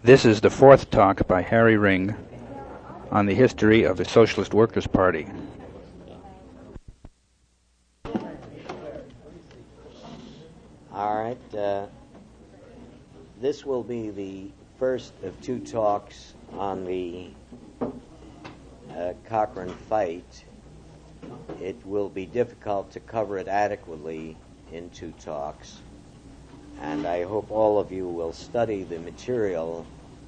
This is the fourth talk by Harry Ring on the history of the Socialist Workers' Party. All right. This will be the first of two talks on the Cochrane fight. It will be difficult to cover it adequately in two talks, and I hope all of you will study the material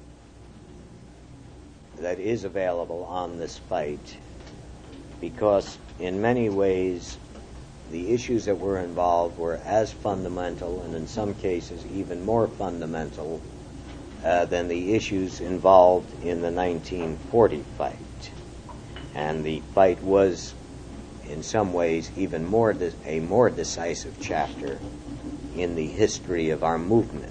that is available on this fight, because in many ways the issues that were involved were as fundamental, and in some cases even more fundamental, than the issues involved in the 1940 fight. And the fight was, in some ways, even a more decisive chapter in the history of our movement.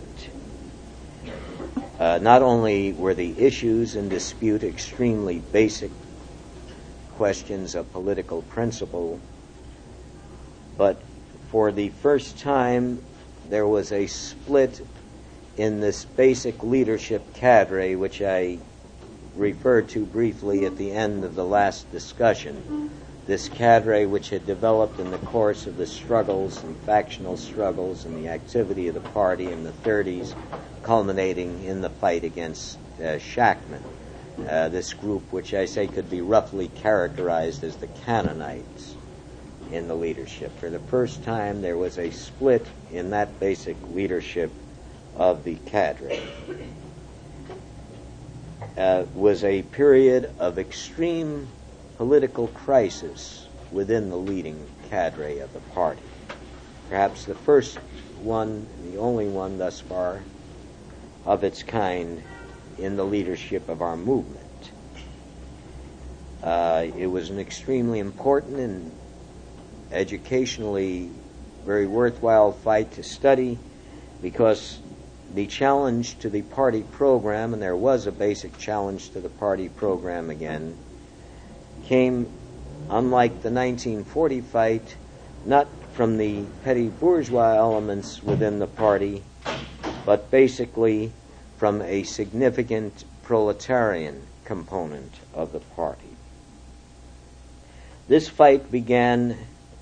Not only were the issues in dispute extremely basic questions of political principle, but for the first time there was a split in this basic leadership cadre, which I referred to briefly at the end of the last discussion. This cadre, which had developed in the course of the struggles and factional struggles and the activity of the party in the 30s, culminating in the fight against Shachtman. This group, which I say could be roughly characterized as the Cannonites in the leadership. For the first time, there was a split in that basic leadership of the cadre. Was a period of extreme political crisis within the leading cadre of the party. Perhaps the first one, the only one thus far, of its kind in the leadership of our movement. It was an extremely important and educationally very worthwhile fight to study, because the challenge to the party program, and there was a basic challenge to the party program again, came, unlike the 1940 fight, not from the petty bourgeois elements within the party, but basically from a significant proletarian component of the party. This fight began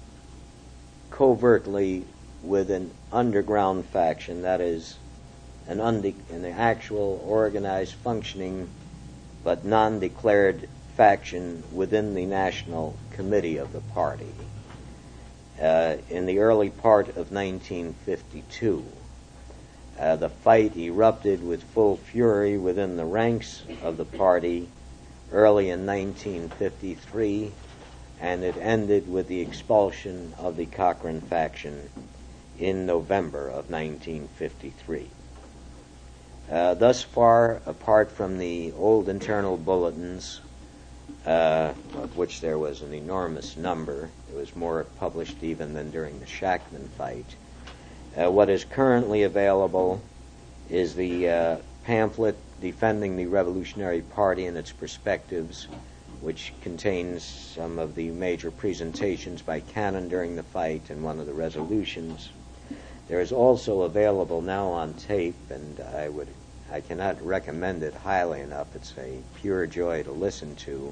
covertly with an underground faction, that is, an actual organized, functioning, but non-declared faction within the National Committee of the party. In the early part of 1952, the fight erupted with full fury within the ranks of the party early in 1953, and it ended with the expulsion of the Cochrane faction in November of 1953. Thus far, apart from the old internal bulletins, of which there was an enormous number, there was more published even than during the Shachtman fight, what is currently available is the pamphlet Defending the Revolutionary Party and Its Perspectives, which contains some of the major presentations by Cannon during the fight and one of the resolutions. There is also available now on tape, and I cannot recommend it highly enough. It's a pure joy to listen to.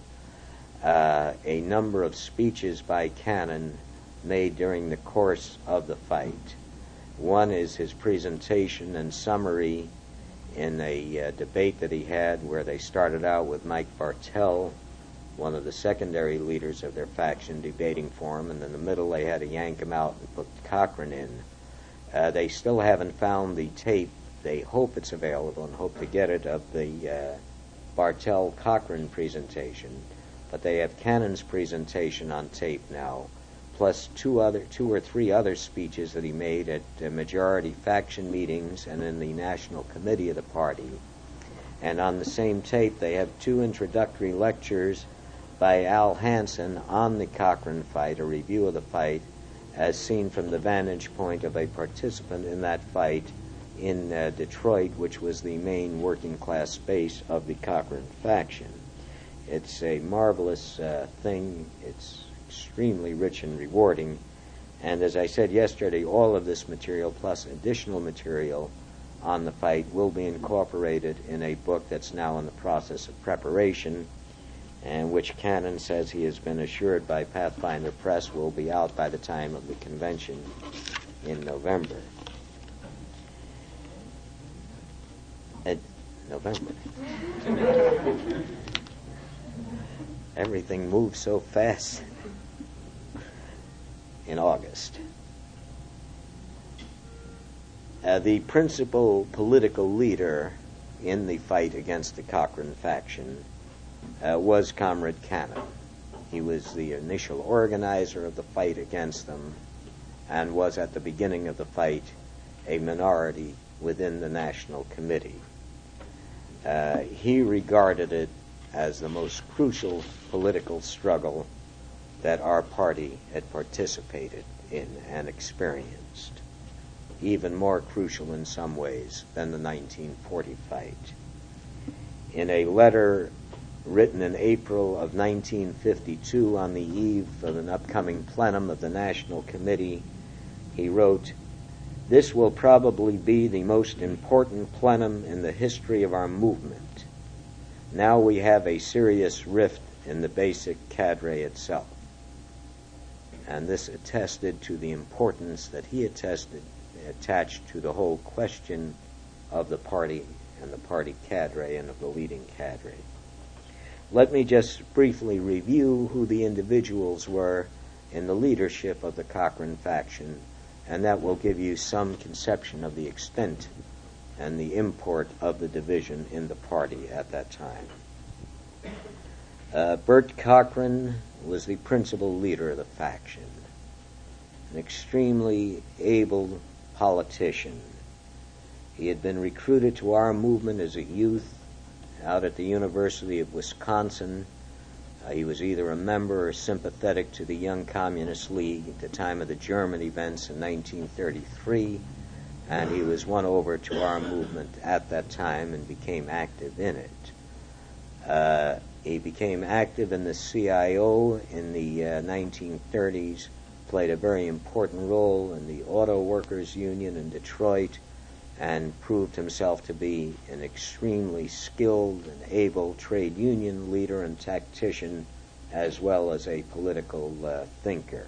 A number of speeches by Cannon made during the course of the fight. One is his presentation and summary in a debate that he had, where they started out with Mike Bartell, one of the secondary leaders of their faction, debating for him, and in the middle they had to yank him out and put Cochrane in. They still haven't found the tape. They hope it's available and hope to get it, of the Bartell-Cochrane presentation, but they have Cannon's presentation on tape now, plus two or three other speeches that he made at majority faction meetings and in the National Committee of the party. And on the same tape, they have two introductory lectures by Al Hansen on the Cochrane fight, a review of the fight as seen from the vantage point of a participant in that fight in Detroit, which was the main working class base of the Cochrane faction. It's a marvelous thing. It's extremely rich and rewarding. And as I said yesterday, all of this material plus additional material on the fight will be incorporated in a book that's now in the process of preparation, and which Cannon says he has been assured by Pathfinder Press will be out by the time of the convention in November. November. Everything moves so fast. In August. The principal political leader in the fight against the Cochrane faction was Comrade Cannon. He was the initial organizer of the fight against them and was at the beginning of the fight a minority within the National Committee. He regarded it as the most crucial political struggle that our party had participated in and experienced, even more crucial in some ways than the 1940 fight. In a letter written in April of 1952 on the eve of an upcoming plenum of the National Committee, he wrote, "This will probably be the most important plenum in the history of our movement. Now we have a serious rift in the basic cadre itself." And this attested to the importance that he attached to the whole question of the party and the party cadre and of the leading cadre. Let me just briefly review who the individuals were in the leadership of the Cochrane faction, and that will give you some conception of the extent and the import of the division in the party at that time. Bert Cochrane was the principal leader of the faction, an extremely able politician. He had been recruited to our movement as a youth out at the University of Wisconsin. He was either a member or sympathetic to the Young Communist League at the time of the German events in 1933, and he was won over to our movement at that time and became active in it. He became active in the CIO in the 1930s, played a very important role in the Auto Workers Union in Detroit, and proved himself to be an extremely skilled and able trade union leader and tactician, as well as a political thinker.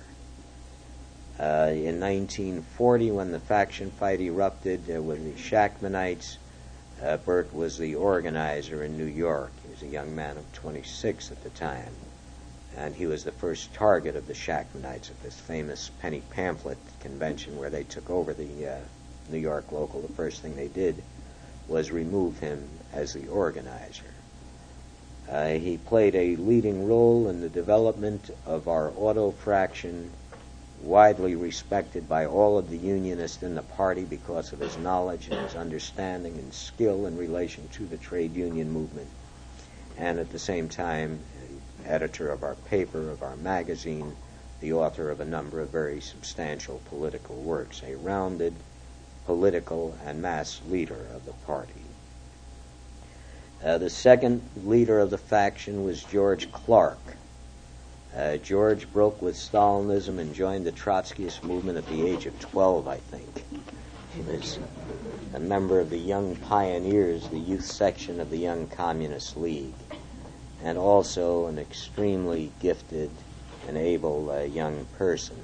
In 1940, when the faction fight erupted with the Shachtmanites, Bert was the organizer in New York. He was a young man of 26 at the time, and he was the first target of the Shachtmanites at this famous penny pamphlet convention where they took over the New York local. The first thing they did was remove him as the organizer. He played a leading role in the development of our auto fraction, widely respected by all of the unionists in the party because of his knowledge and his understanding and skill in relation to the trade union movement, and at the same time, editor of our paper, of our magazine, the author of a number of very substantial political works, a rounded political and mass leader of the party. The second leader of the faction was George Clark. George broke with Stalinism and joined the Trotskyist movement at the age of 12, I think. He was a member of the Young Pioneers, the youth section of the Young Communist League, and also an extremely gifted and able young person.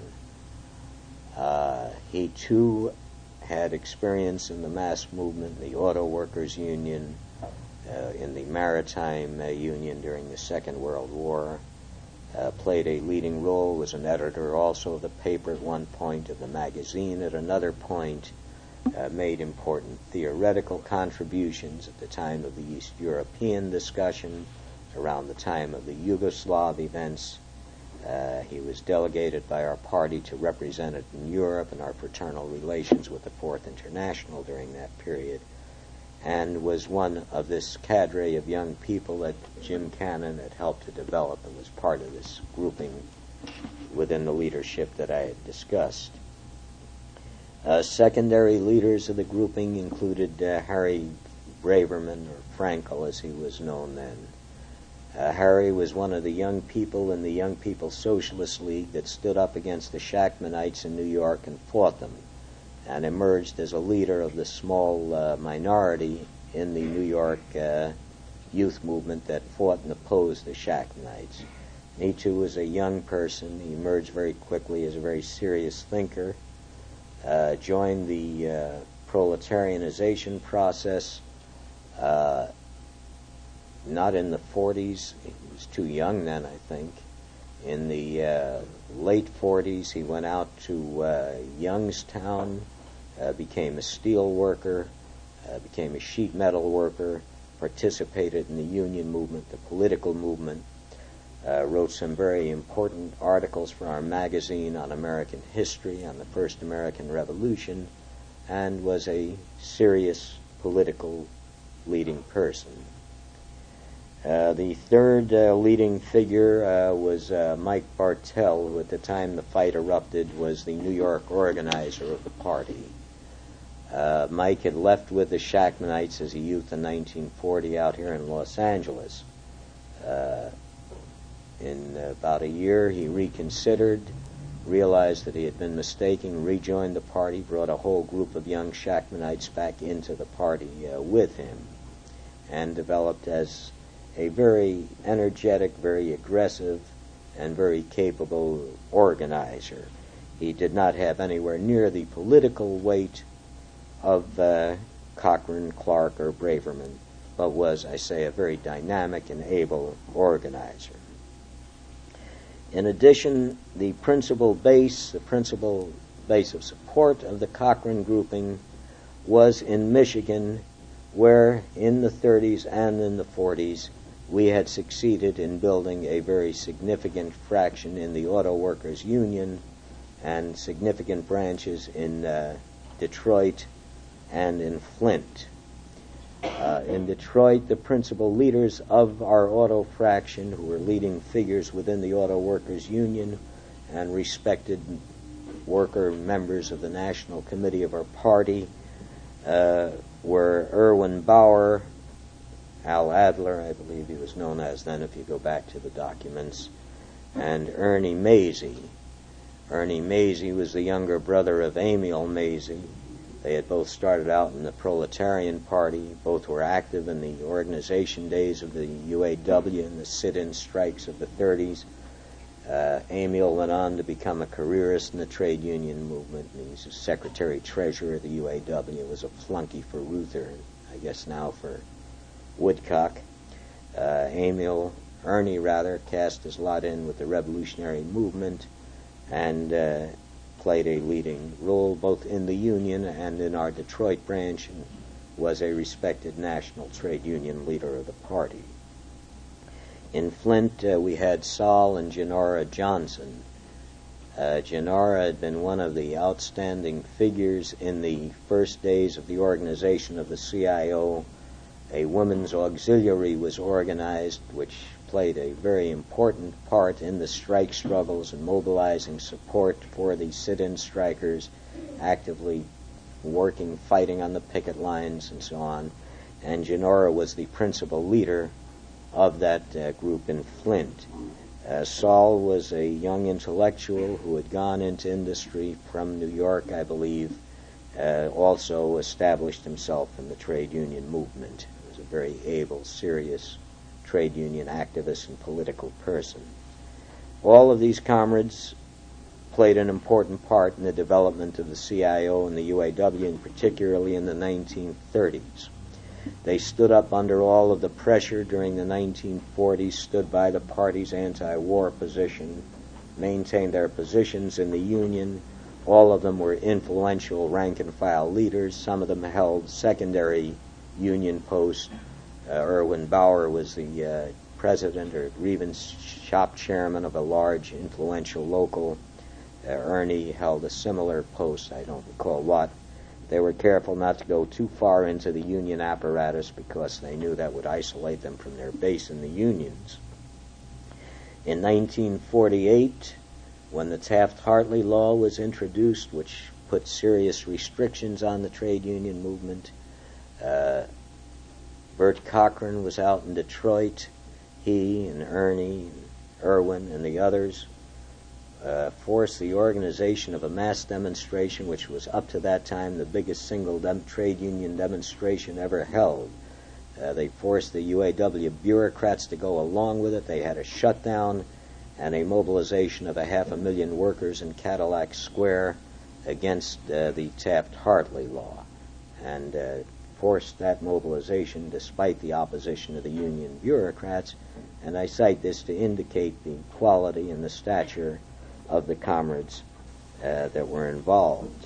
He, too, had experience in the mass movement, the Auto Workers Union, in the Maritime Union during the Second World War, played a leading role, was an editor also of the paper at one point, of the magazine at another point, made important theoretical contributions at the time of the East European discussion, around the time of the Yugoslav events. He was delegated by our party to represent it in Europe and our fraternal relations with the Fourth International during that period, and was one of this cadre of young people that Jim Cannon had helped to develop and was part of this grouping within the leadership that I had discussed. Secondary leaders of the grouping included Harry Braverman, or Frankel as he was known then. Harry was one of the young people in the Young People's Socialist League that stood up against the Shachtmanites in New York and fought them. and emerged as a leader of the small minority in the New York youth movement that fought and opposed the Shachtmanites. He too was a young person. He emerged very quickly as a very serious thinker, joined the proletarianization process, not in the 40s. He was too young then, I think. In the late 40s, he went out to Youngstown, became a steel worker, became a sheet metal worker, participated in the union movement, the political movement, wrote some very important articles for our magazine on American history, on the first American Revolution, and was a serious political leading person. The third leading figure was Mike Bartell, who at the time the fight erupted was the New York organizer of the party. Mike had left with the Shachtmanites as a youth in 1940 out here in Los Angeles. In about a year, he reconsidered, realized that he had been mistaken, rejoined the party, brought a whole group of young Shachtmanites back into the party with him, and developed as a very energetic, very aggressive, and very capable organizer. He did not have anywhere near the political weight of Cochran, Clark, or Braverman, but was, I say, a very dynamic and able organizer. In addition, the principal base of support of the Cochran grouping was in Michigan, where in the 30s and in the 40s we had succeeded in building a very significant fraction in the Auto Workers Union and significant branches in Detroit and in Flint. In Detroit, the principal leaders of our auto fraction, who were leading figures within the Auto Workers Union and respected worker members of the National Committee of our party, were Irwin Bauer, Al Adler, I believe he was known as then if you go back to the documents, and Ernie Mazie. Ernie Mazie was the younger brother of Emil Mazie. They had both started out in the Proletarian Party. Both were active in the organization days of the UAW and the sit-in strikes of the 30s. Emil went on to become a careerist in the trade union movement. He was a secretary-treasurer of the UAW, was a flunky for Reuther, and I guess now for Woodcock. Ernie cast his lot in with the revolutionary movement and played a leading role both in the union and in our Detroit branch, and was a respected national trade union leader of the party. In Flint, we had Sol and Janora Johnson. Janora had been one of the outstanding figures in the first days of the organization of the CIO. A women's auxiliary was organized, which played a very important part in the strike struggles and mobilizing support for the sit-in strikers, actively working, fighting on the picket lines and so on. And Janora was the principal leader of that group in Flint. Saul was a young intellectual who had gone into industry from New York, I believe, also established himself in the trade union movement. He was a very able, serious trade union activist and political person. All of these comrades played an important part in the development of the CIO and the UAW, and particularly in the 1930s. They stood up under all of the pressure during the 1940s, stood by the party's anti-war position, maintained their positions in the union. All of them were influential rank-and-file leaders. Some of them held secondary union posts. Irwin Bauer was the president or grievance shop chairman of a large, influential local. Ernie held a similar post, I don't recall what. They were careful not to go too far into the union apparatus because they knew that would isolate them from their base in the unions. In 1948, when the Taft-Hartley law was introduced, which put serious restrictions on the trade union movement, Bert Cochran was out in Detroit. He and Ernie and Irwin and the others force the organization of a mass demonstration, which was up to that time the biggest single trade union demonstration ever held. They forced the UAW bureaucrats to go along with it. They had a shutdown and a mobilization of 500,000 workers in Cadillac Square against the Taft-Hartley law, and forced that mobilization despite the opposition of the union bureaucrats. And I cite this to indicate the quality and the stature of the comrades that were involved.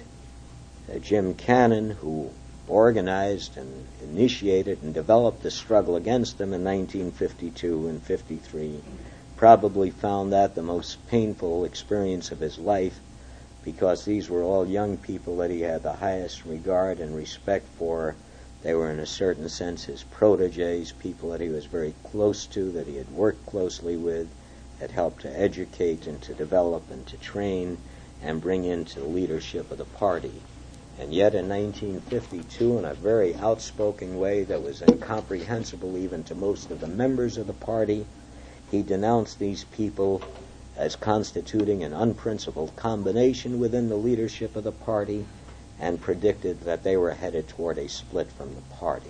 Jim Cannon, who organized and initiated and developed the struggle against them in 1952 and 53, probably found that the most painful experience of his life, because these were all young people that he had the highest regard and respect for. They were in a certain sense his protégés, people that he was very close to, that he had worked closely with, had helped to educate and to develop and to train and bring into the leadership of the party. And yet in 1952, in a very outspoken way that was incomprehensible even to most of the members of the party, he denounced these people as constituting an unprincipled combination within the leadership of the party, and predicted that they were headed toward a split from the party.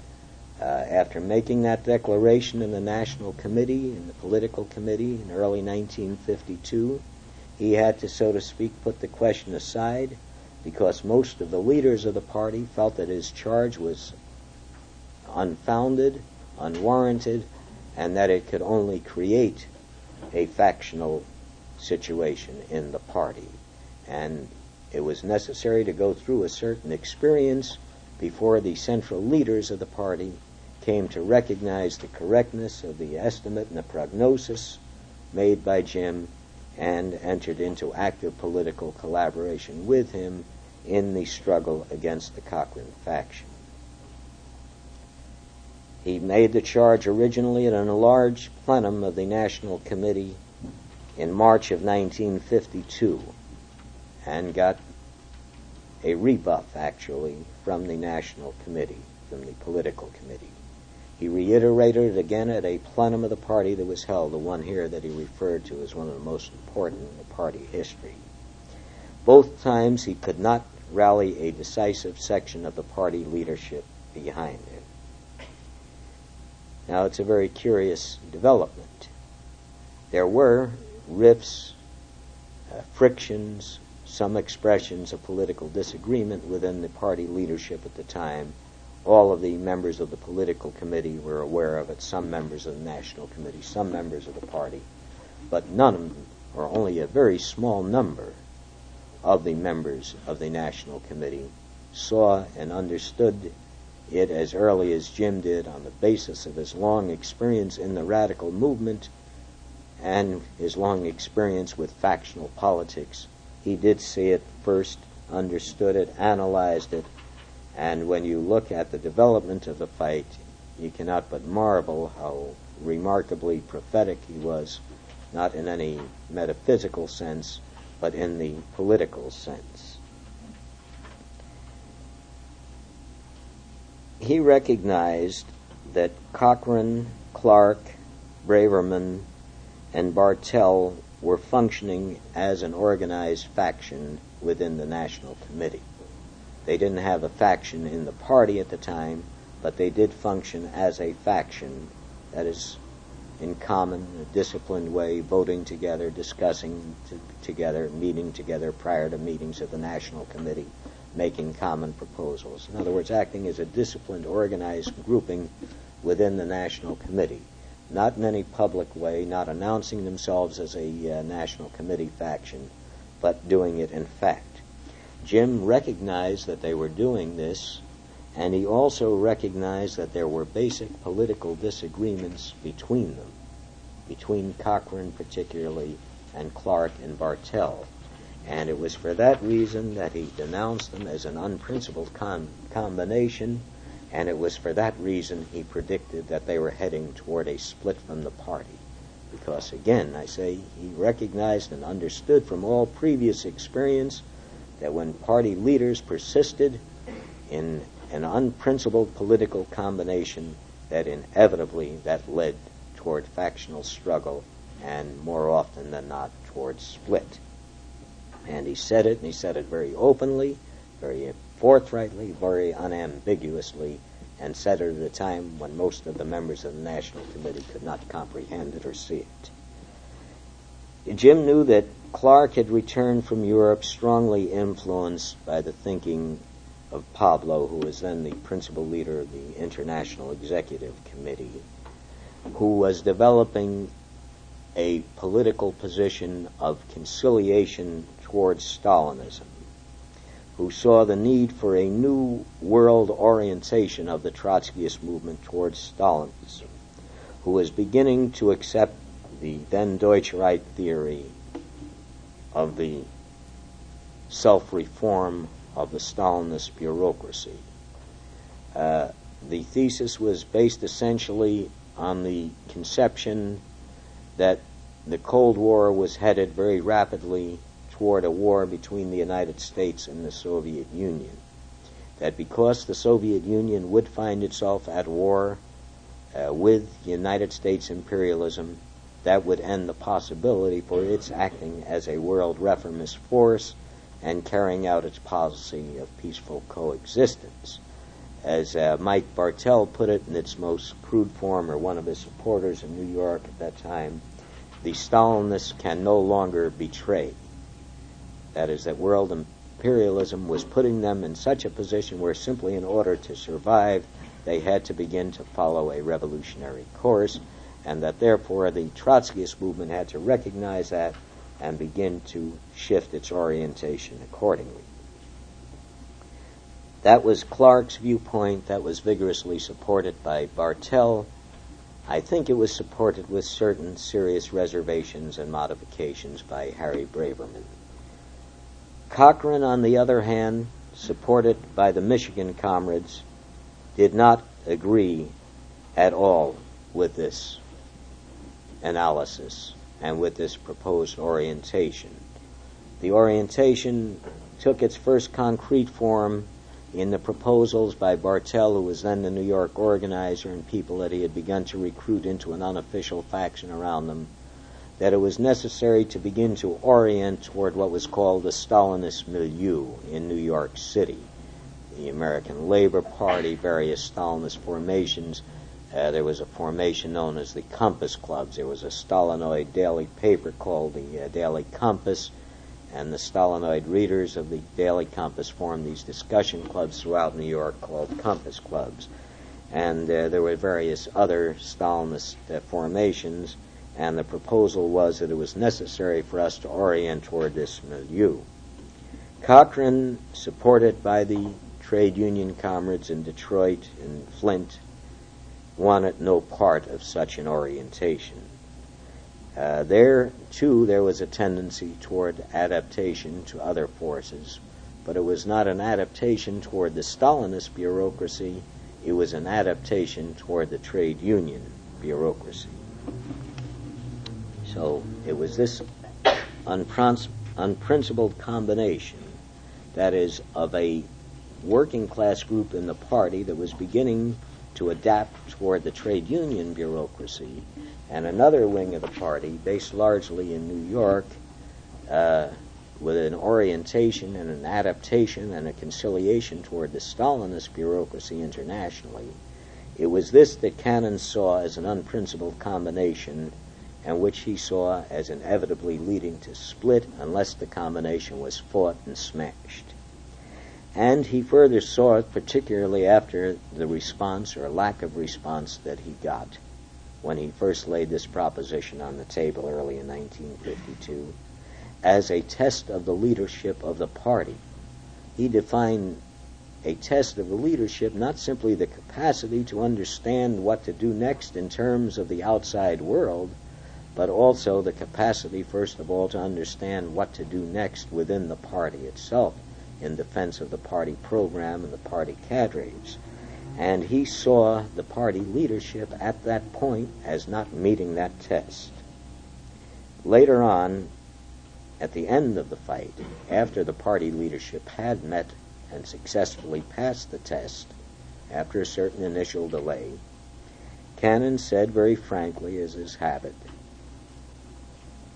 After making that declaration in the National Committee, in the Political Committee in early 1952, he had to, so to speak, put the question aside, because most of the leaders of the party felt that his charge was unfounded, unwarranted, and that it could only create a factional situation in the party. And it was necessary to go through a certain experience before the central leaders of the party came to recognize the correctness of the estimate and the prognosis made by Jim, and entered into active political collaboration with him in the struggle against the Cochran faction. He made the charge originally at an enlarged plenum of the National Committee in March of 1952, and got a rebuff, actually, from the National Committee, from the Political Committee. He reiterated it again at a plenum of the party that was held, the one here that he referred to as one of the most important in the party history. Both times he could not rally a decisive section of the party leadership behind him. Now, it's a very curious development. There were rifts, frictions, some expressions of political disagreement within the party leadership at the time. All of the members of the Political Committee were aware of it, some members of the National Committee, some members of the party, but none of them, or only a very small number of the members of the National Committee, saw and understood it as early as Jim did, on the basis of his long experience in the radical movement and his long experience with factional politics. He did see it first, understood it, analyzed it, and when you look at the development of the fight, you cannot but marvel how remarkably prophetic he was, not in any metaphysical sense, but in the political sense. He recognized that Cochran, Clark, Braverman, and Bartell were functioning as an organized faction within the National Committee. They didn't have a faction in the party at the time, but they did function as a faction, that is, in common, a disciplined way, voting together, discussing together, meeting together prior to meetings of the National Committee, making common proposals. In other words, acting as a disciplined, organized grouping within the National Committee, not in any public way, not announcing themselves as a National Committee faction, but doing it in fact. Jim recognized that they were doing this, and he also recognized that there were basic political disagreements between them, between Cochran particularly and Clark and Bartell. And it was for that reason that he denounced them as an unprincipled combination, and it was for that reason he predicted that they were heading toward a split from the party. Because, again, I say, he recognized and understood from all previous experience that when party leaders persisted in an unprincipled political combination, that inevitably that led toward factional struggle and more often than not towards split. And he said it very openly, very forthrightly, very unambiguously, and said it at a time when most of the members of the National Committee could not comprehend it or see it. Jim knew that Clark had returned from Europe strongly influenced by the thinking of Pablo, who was then the principal leader of the International Executive Committee, who was developing a political position of conciliation towards Stalinism, who saw the need for a new world orientation of the Trotskyist movement towards Stalinism, who was beginning to accept the then Deutsche Reich theory of the self-reform of the Stalinist bureaucracy. The thesis was based essentially on the conception that the Cold War was headed very rapidly toward a war between the United States and the Soviet Union. That because the Soviet Union would find itself at war with United States imperialism, that would end the possibility for its acting as a world reformist force and carrying out its policy of peaceful coexistence. As Mike Bartell put it in its most crude form, or one of his supporters in New York at that time, the Stalinists can no longer betray. That is, that world imperialism was putting them in such a position where simply in order to survive, they had to begin to follow a revolutionary course, and that therefore the Trotskyist movement had to recognize that and begin to shift its orientation accordingly. That was Clark's viewpoint. That was vigorously supported by Bartell. I think it was supported with certain serious reservations and modifications by Harry Braverman. Cochrane, on the other hand, supported by the Michigan comrades, did not agree at all with this analysis and with this proposed orientation. The orientation took its first concrete form in the proposals by Bartell, who was then the New York organizer, and people that he had begun to recruit into an unofficial faction around them, that it was necessary to begin to orient toward what was called the Stalinist milieu in New York City. The American Labor Party, various Stalinist formations. There was a formation known as the Compass Clubs. There was a Stalinoid daily paper called the Daily Compass, and the Stalinoid readers of the Daily Compass formed these discussion clubs throughout New York called Compass Clubs. And there were various other Stalinist formations, and the proposal was that it was necessary for us to orient toward this milieu. Cochrane, supported by the trade union comrades in Detroit and Flint, wanted no part of such an orientation. There, too, there was a tendency toward adaptation to other forces, but it was not an adaptation toward the Stalinist bureaucracy, it was an adaptation toward the trade union bureaucracy. So it was this unprincipled combination, that is, of a working class group in the party that was beginning to adapt toward the trade union bureaucracy, and another wing of the party, based largely in New York, with an orientation and an adaptation and a conciliation toward the Stalinist bureaucracy internationally. It was this that Cannon saw as an unprincipled combination, and which he saw as inevitably leading to split unless the combination was fought and smashed. And he further saw it, particularly after the response or lack of response that he got when he first laid this proposition on the table early in 1952, as a test of the leadership of the party. He defined a test of the leadership not simply the capacity to understand what to do next in terms of the outside world, but also the capacity, first of all, to understand what to do next within the party itself, in defense of the party program and the party cadres. And he saw the party leadership at that point as not meeting that test. Later on, at the end of the fight, after the party leadership had met and successfully passed the test, after a certain initial delay, Cannon said very frankly, as his habit,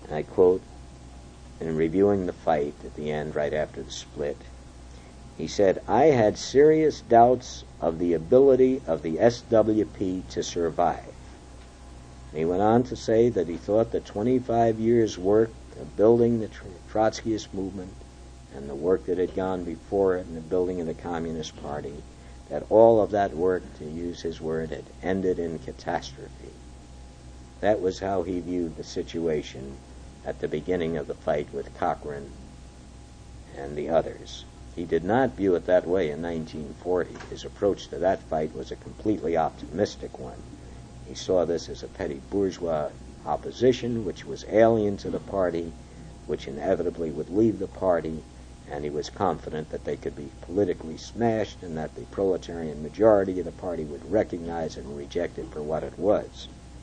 and I quote, in reviewing the fight at the end, right after the split, he said, "I had serious doubts of the ability of the SWP to survive." And he went on to say that he thought the 25 years' work of building the Trotskyist movement and the work that had gone before it in the building of the Communist Party, that all of that work, to use his word, had ended in catastrophe. That was how he viewed the situation at the beginning of the fight with Cochrane and the others. He did not view it that way in 1940. His approach to that fight was a completely optimistic one. He saw this as a petty bourgeois opposition which was alien to the party, which inevitably would leave the party, and he was confident that they could be politically smashed and that the proletarian majority of the party would recognize and reject it for what it was.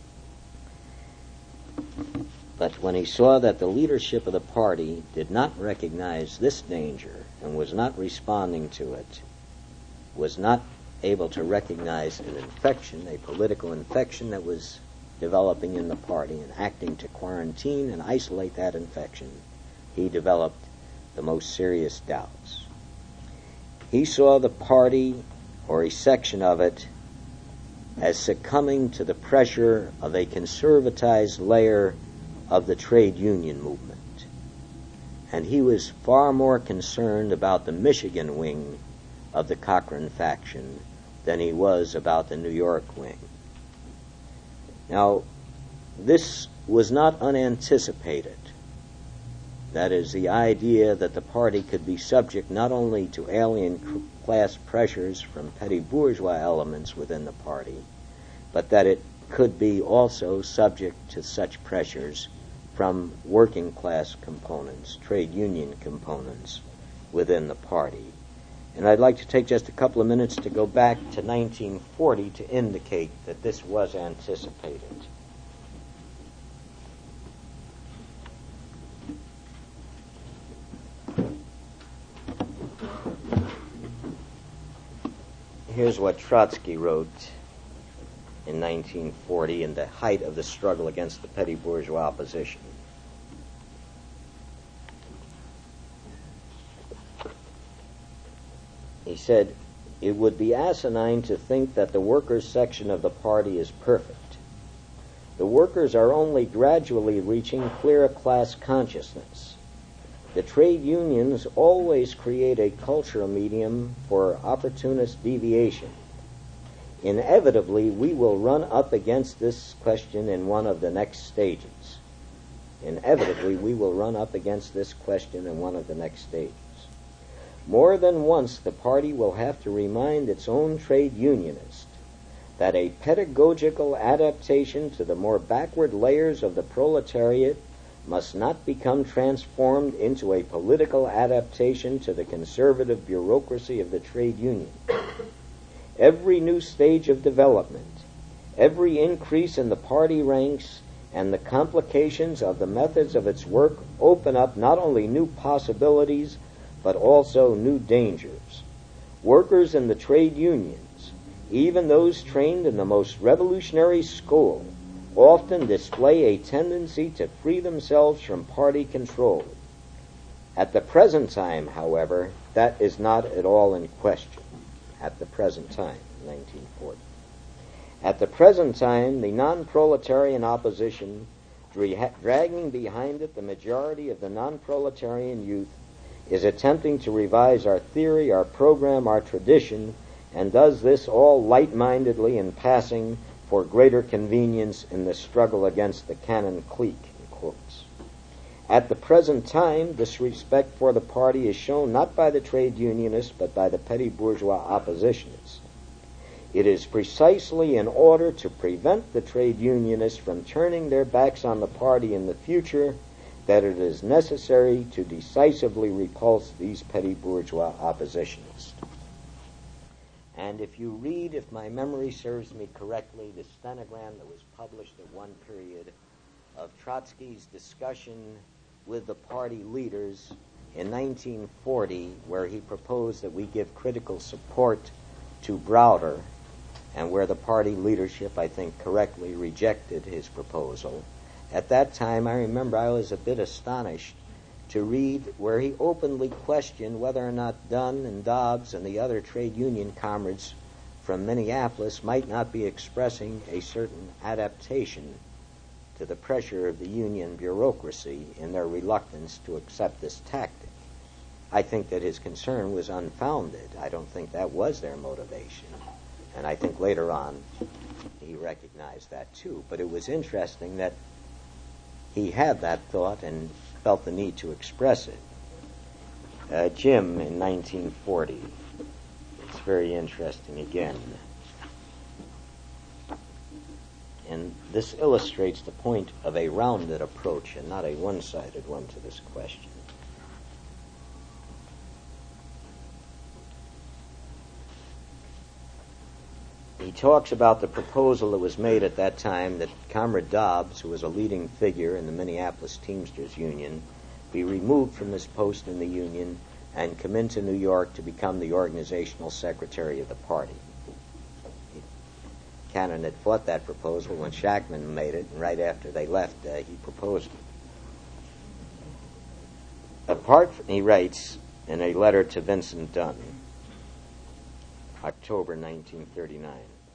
But when he saw that the leadership of the party did not recognize this danger and was not responding to it, was not able to recognize an infection, a political infection that was developing in the party, and acting to quarantine and isolate that infection, he developed the most serious doubts. He saw the party, or a section of it, as succumbing to the pressure of a conservatized layer of the trade union movement. And he was far more concerned about the Michigan wing of the Cochrane faction than he was about the New York wing. Now, this was not unanticipated. That is, the idea that the party could be subject not only to alien class pressures from petty bourgeois elements within the party, but that it could be also subject to such pressures from working class components, trade union components within the party. And I'd like to take just a couple of minutes to go back to 1940 to indicate that this was anticipated. Here's what Trotsky wrote in 1940 in the height of the struggle against the petty bourgeois opposition. He said, "It would be asinine to think that the workers' section of the party is perfect. The workers are only gradually reaching clear class consciousness. The trade unions always create a cultural medium for opportunist deviation. Inevitably, we will run up against this question in one of the next stages. Inevitably, we will run up against this question in one of the next stages. More than once, the party will have to remind its own trade unionists that a pedagogical adaptation to the more backward layers of the proletariat must not become transformed into a political adaptation to the conservative bureaucracy of the trade union. Every new stage of development, every increase in the party ranks, and the complications of the methods of its work open up not only new possibilities, but also new dangers. Workers in the trade unions, even those trained in the most revolutionary school, often display a tendency to free themselves from party control. At the present time, however, that is not at all in question." At the present time, 1940. At the present time, the non-proletarian opposition, dragging behind it the majority of the non-proletarian youth, is attempting to revise our theory, our program, our tradition, and does this all light-mindedly in passing for greater convenience in the struggle against the Cannon clique, in quotes. At the present time, disrespect for the party is shown not by the trade unionists, but by the petty bourgeois oppositionists. It is precisely in order to prevent the trade unionists from turning their backs on the party in the future that it is necessary to decisively repulse these petty bourgeois oppositionists. And if you read, if my memory serves me correctly, the stenogram that was published at one period of Trotsky's discussion with the party leaders in 1940, where he proposed that we give critical support to Browder, and where the party leadership, I think, correctly rejected his proposal, At that time, I remember I was a bit astonished to read where he openly questioned whether or not Dunn and Dobbs and the other trade union comrades from Minneapolis might not be expressing a certain adaptation to the pressure of the union bureaucracy in their reluctance to accept this tactic. I think that his concern was unfounded. I don't think that was their motivation. And I think later on he recognized that too. But it was interesting that he had that thought and felt the need to express it. Jim in 1940. It's very interesting again. And this illustrates the point of a rounded approach and not a one-sided one to this question. He talks about the proposal that was made at that time that Comrade Dobbs, who was a leading figure in the Minneapolis Teamsters Union, be removed from his post in the union and come into New York to become the organizational secretary of the party. Cannon had fought that proposal when Shachtman made it, and right after they left, he proposed it. He writes in a letter to Vincent Dunn, October 1939,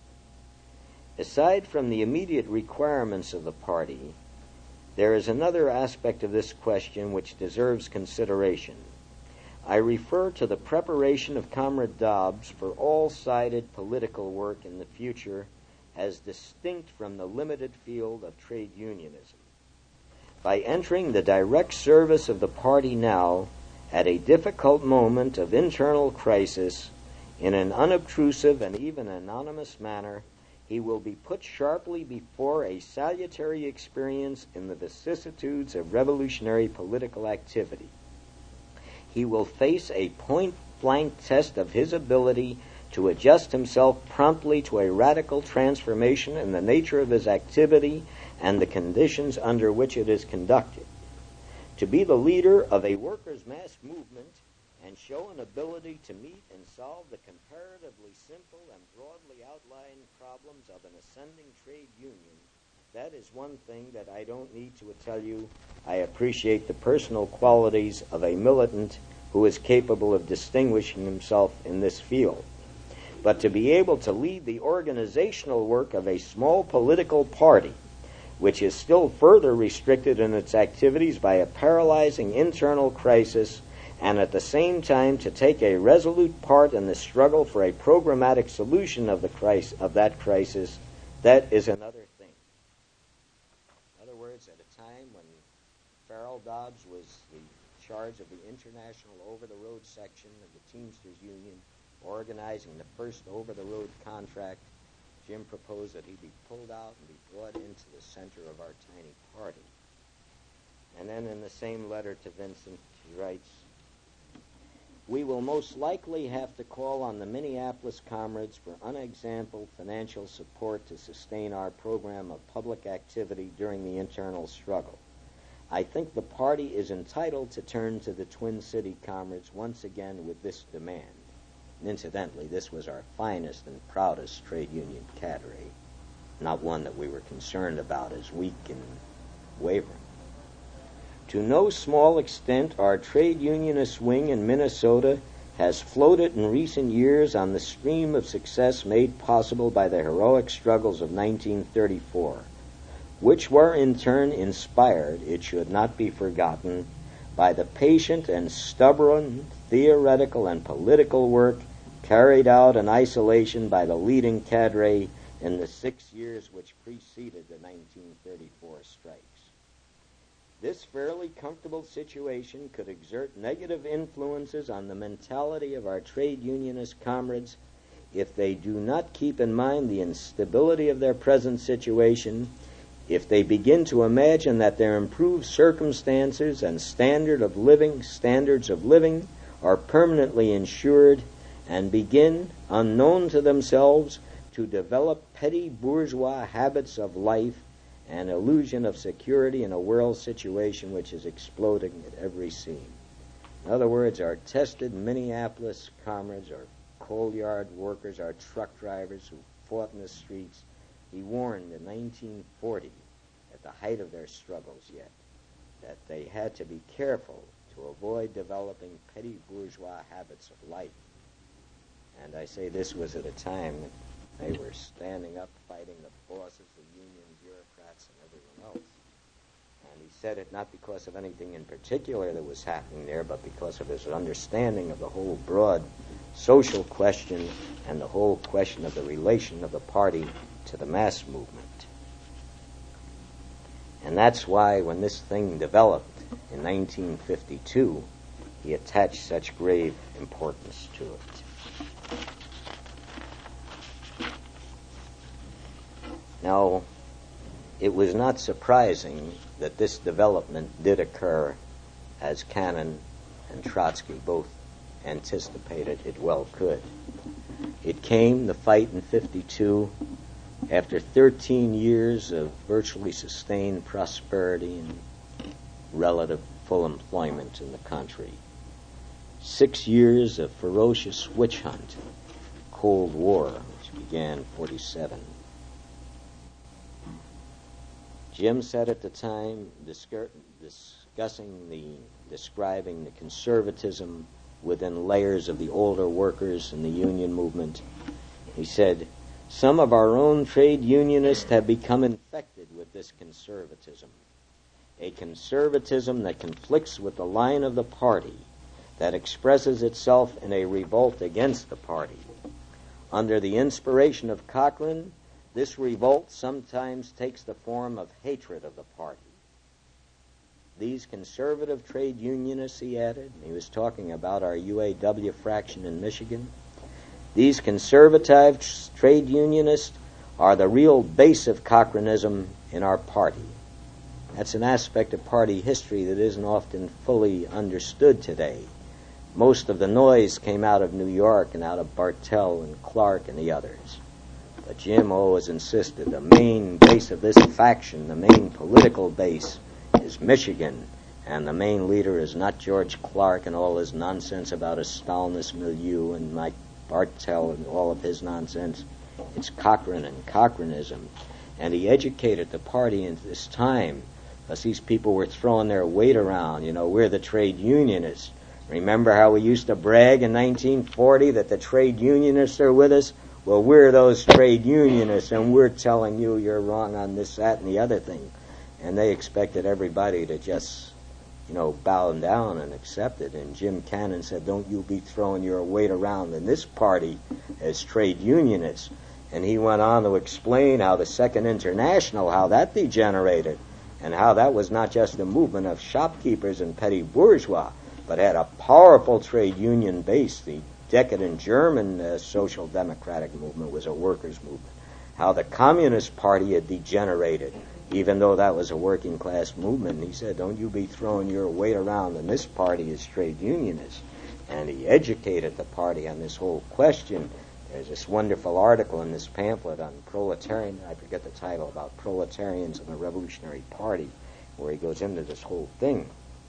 aside from the immediate requirements of the party, there is another aspect of this question which deserves consideration. I refer to the preparation of Comrade Dobbs for all-sided political work in the future as distinct from the limited field of trade unionism. By entering the direct service of the party now, at a difficult moment of internal crisis, in an unobtrusive and even anonymous manner, he will be put sharply before a salutary experience in the vicissitudes of revolutionary political activity. He will face a point-blank test of his ability to adjust himself promptly to a radical transformation in the nature of his activity and the conditions under which it is conducted. To be the leader of a workers' mass movement and show an ability to meet and solve the comparatively simple and broadly outlined problems of an ascending trade union, that is one thing that I don't need to tell you. I appreciate the personal qualities of a militant who is capable of distinguishing himself in this field. But to be able to lead the organizational work of a small political party, which is still further restricted in its activities by a paralyzing internal crisis, and at the same time to take a resolute part in the struggle for a programmatic solution of that crisis, that is another thing. In other words, at a time when Farrell Dobbs was the charge of the international over-the-road section of the Teamsters Union, organizing the first over-the-road contract, Jim proposed that he be pulled out and be brought into the center of our tiny party. And then in the same letter to Vincent, he writes, we will most likely have to call on the Minneapolis comrades for unexampled financial support to sustain our program of public activity during the internal struggle. I think the party is entitled to turn to the Twin City comrades once again with this demand. And incidentally, this was our finest and proudest trade union cadre, not one that we were concerned about as weak and wavering. To no small extent, our trade unionist wing in Minnesota has floated in recent years on the stream of success made possible by the heroic struggles of 1934, which were in turn inspired, it should not be forgotten, by the patient and stubborn theoretical and political work carried out in isolation by the leading cadre in the 6 years which preceded the 1934 strikes. This fairly comfortable situation could exert negative influences on the mentality of our trade unionist comrades if they do not keep in mind the instability of their present situation, if they begin to imagine that their improved circumstances and standards of living are permanently insured, and begin, unknown to themselves, to develop petty bourgeois habits of life, an illusion of security in a world situation which is exploding at every seam. In other words, our tested Minneapolis comrades, our coal yard workers, our truck drivers who fought in the streets, he warned in 1940 that at the height of their struggles yet, that they had to be careful to avoid developing petty bourgeois habits of life. And I say this was at a time that they were standing up fighting the bosses, the union bureaucrats, and everyone else. And he said it not because of anything in particular that was happening there, but because of his understanding of the whole broad social question and the whole question of the relation of the party to the mass movement. And that's why when this thing developed in 1952, he attached such grave importance to it. Now, it was not surprising that this development did occur as Cannon and Trotsky both anticipated it well could. It came, the fight in 52, after 13 years of virtually sustained prosperity and relative full employment in the country. 6 years of ferocious witch hunt, Cold War, which began in 47. Jim said at the time, describing the conservatism within layers of the older workers in the union movement, he said, "Some of our own trade unionists have become infected with this conservatism, a conservatism that conflicts with the line of the party, that expresses itself in a revolt against the party. Under the inspiration of Cochrane, this revolt sometimes takes the form of hatred of the party. These conservative trade unionists," he added, and he was talking about our UAW fraction in Michigan, "these conservative trade unionists are the real base of Cochranism in our party." That's an aspect of party history that isn't often fully understood today. Most of the noise came out of New York and out of Bartell and Clark and the others. But Jim always insisted the main base of this faction, the main political base, is Michigan, and the main leader is not George Clark and all his nonsense about a Stalinist milieu and Mike Bartell and all of his nonsense. It's Cochrane and Cochranism. And he educated the party in this time, because these people were throwing their weight around. You know, we're the trade unionists. Remember how we used to brag in 1940 that the trade unionists are with us? Well, we're those trade unionists, and we're telling you you're wrong on this, that, and the other thing. And they expected everybody to just, bow down and accept it. And Jim Cannon said, "Don't you be throwing your weight around in this party as trade unionists." And he went on to explain how the Second International, how that degenerated, and how that was not just a movement of shopkeepers and petty bourgeois, but had a powerful trade union base. The decadent German social democratic movement was a workers' movement. How the Communist Party had degenerated, even though that was a working class movement. And he said, "Don't you be throwing your weight around in this party as trade unionists." And he educated the party on this whole question. There's this wonderful article in this pamphlet on proletarian, I forget the title, about proletarians and the Revolutionary Party, where he goes into this whole thing.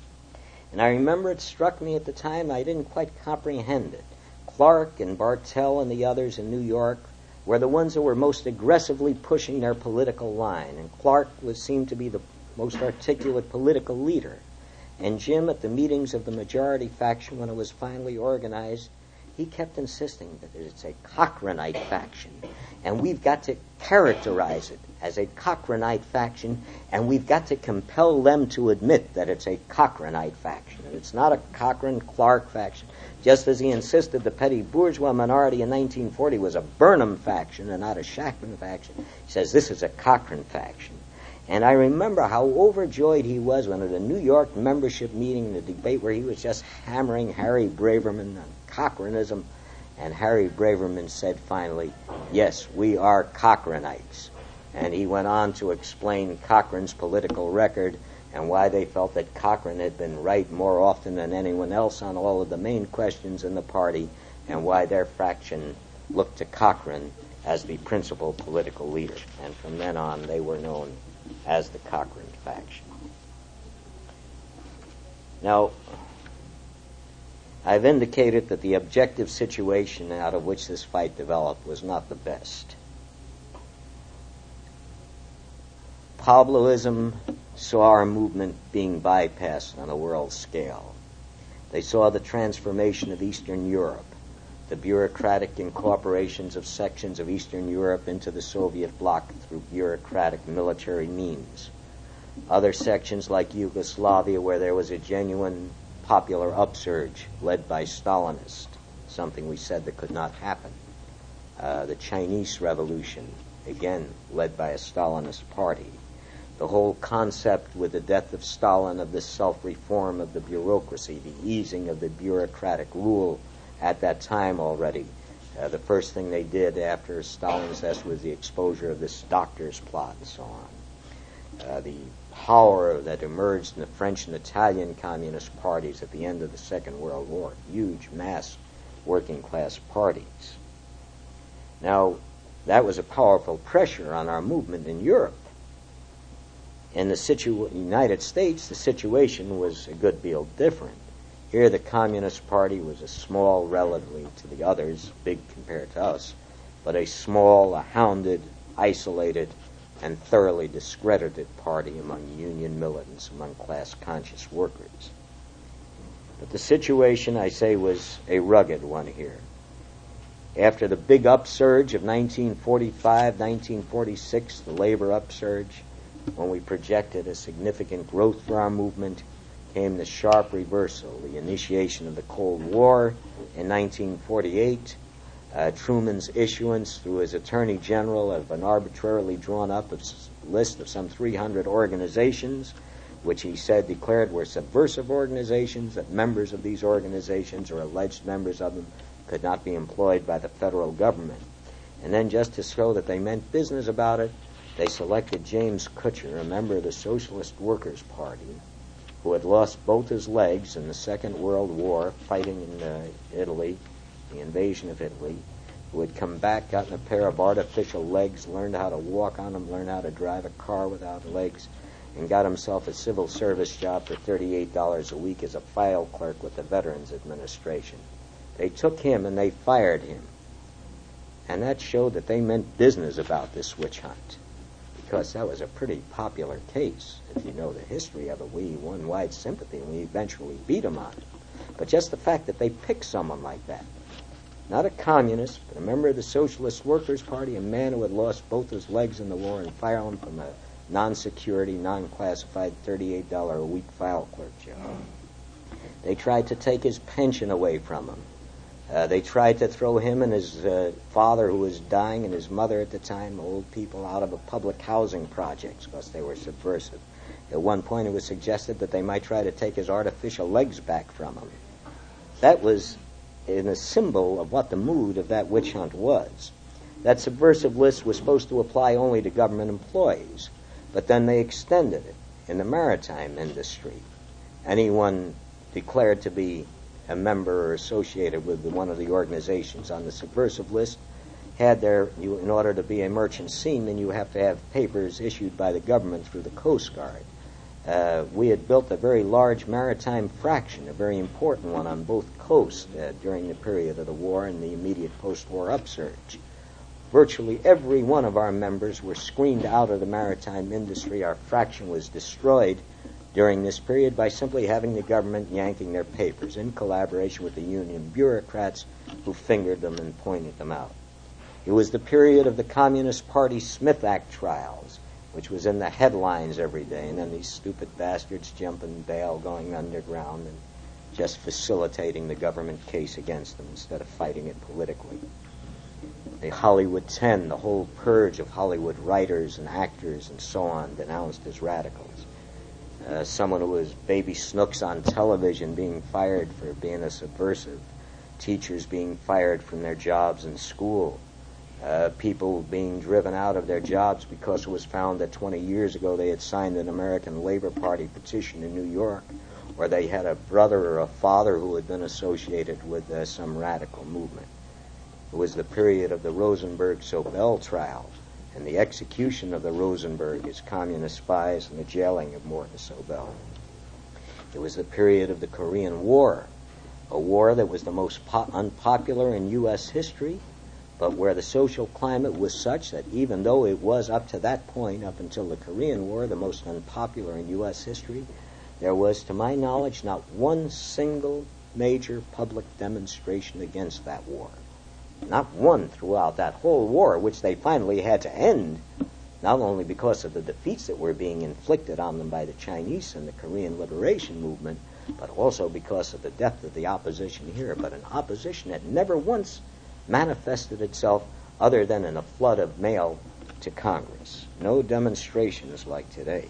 And I remember it struck me at the time, I didn't quite comprehend it. Clark and Bartell and the others in New York were the ones that were most aggressively pushing their political line, and Clark seemed to be the most articulate political leader. And Jim, at the meetings of the majority faction when it was finally organized, he kept insisting that it's a Cochranite faction, and we've got to characterize it as a Cochranite faction, and we've got to compel them to admit that it's a Cochranite faction, and it's not a Cochrane-Clark faction. Just as he insisted the petty bourgeois minority in 1940 was a Burnham faction and not a Shachtman faction, he says this is a Cochrane faction. And I remember how overjoyed he was when at a New York membership meeting, the debate where he was just hammering Harry Braverman on Cochranism, and Harry Braverman said finally, "Yes, we are Cochranites." And he went on to explain Cochrane's political record and why they felt that Cochrane had been right more often than anyone else on all of the main questions in the party, and why their faction looked to Cochrane as the principal political leader. And from then on, they were known as the Cochrane faction. Now, I've indicated that the objective situation out of which this fight developed was not the best. Pabloism saw our movement being bypassed on a world scale. They saw the transformation of Eastern Europe, the bureaucratic incorporations of sections of Eastern Europe into the Soviet bloc through bureaucratic military means. Other sections like Yugoslavia, where there was a genuine popular upsurge led by Stalinists, something we said that could not happen. The Chinese Revolution, again led by a Stalinist party. The whole concept with the death of Stalin of this self-reform of the bureaucracy, the easing of the bureaucratic rule at that time already. The first thing they did after Stalin's death was the exposure of this doctor's plot and so on. The power that emerged in the French and Italian communist parties at the end of the Second World War, huge mass working class parties. Now, that was a powerful pressure on our movement in Europe. In the United States, the situation was a good deal different. Here, the Communist Party was a small, relatively to the others, big compared to us, but a small, a hounded, isolated, and thoroughly discredited party among union militants, among class-conscious workers. But the situation, I say, was a rugged one here. After the big upsurge of 1945, 1946, the labor upsurge, when we projected a significant growth for our movement, came the sharp reversal, the initiation of the Cold War in 1948, Truman's issuance through his Attorney General of an arbitrarily drawn up list of some 300 organizations, which he said declared were subversive organizations, that members of these organizations or alleged members of them could not be employed by the federal government. And then just to show that they meant business about it, they selected James Kutcher, a member of the Socialist Workers' Party, who had lost both his legs in the Second World War fighting in Italy, the invasion of Italy, who had come back, gotten a pair of artificial legs, learned how to walk on them, learned how to drive a car without legs, and got himself a civil service job for $38 a week as a file clerk with the Veterans Administration. They took him and they fired him. And that showed that they meant business about this witch hunt, because that was a pretty popular case. If you know the history of it, we won wide sympathy and we eventually beat them on it. But just the fact that they picked someone like that, not a communist, but a member of the Socialist Workers' Party, a man who had lost both his legs in the war, and fire him from a non-security, non-classified $38 a week file clerk job. They tried to take his pension away from him. They tried to throw him and his father, who was dying, and his mother at the time, old people, out of a public housing project because they were subversive. At one point it was suggested that they might try to take his artificial legs back from him. That was in a symbol of what the mood of that witch hunt was. That subversive list was supposed to apply only to government employees, but then they extended it in the maritime industry. Anyone declared to be a member or associated with one of the organizations on the subversive list in order to be a merchant seaman, you have to have papers issued by the government through the Coast Guard. We had built a very large maritime fraction, a very important one on both coasts during the period of the war and the immediate post-war upsurge. Virtually every one of our members were screened out of the maritime industry. Our fraction was destroyed during this period by simply having the government yanking their papers in collaboration with the union bureaucrats who fingered them and pointed them out. It was the period of the Communist Party Smith Act trials, which was in the headlines every day, and then these stupid bastards jumping bail, going underground, and just facilitating the government case against them instead of fighting it politically. The Hollywood 10, the whole purge of Hollywood writers and actors and so on, denounced as radicals. Someone who was Baby Snooks on television being fired for being a subversive. Teachers being fired from their jobs in school. People being driven out of their jobs because it was found that 20 years ago they had signed an American Labor Party petition in New York, or they had a brother or a father who had been associated with some radical movement. It was the period of the Rosenberg-Sobel trial and the execution of the Rosenberg as communist spies and the jailing of Morton Sobel. It was the period of the Korean War, a war that was the most unpopular in U.S. history, but where the social climate was such that even though it was up to that point, up until the Korean War, the most unpopular in U.S. history, there was, to my knowledge, not one single major public demonstration against that war. Not one throughout that whole war, which they finally had to end, not only because of the defeats that were being inflicted on them by the Chinese and the Korean liberation movement, but also because of the depth of the opposition here, but an opposition that never once manifested itself other than in a flood of mail to Congress. No demonstrations like today.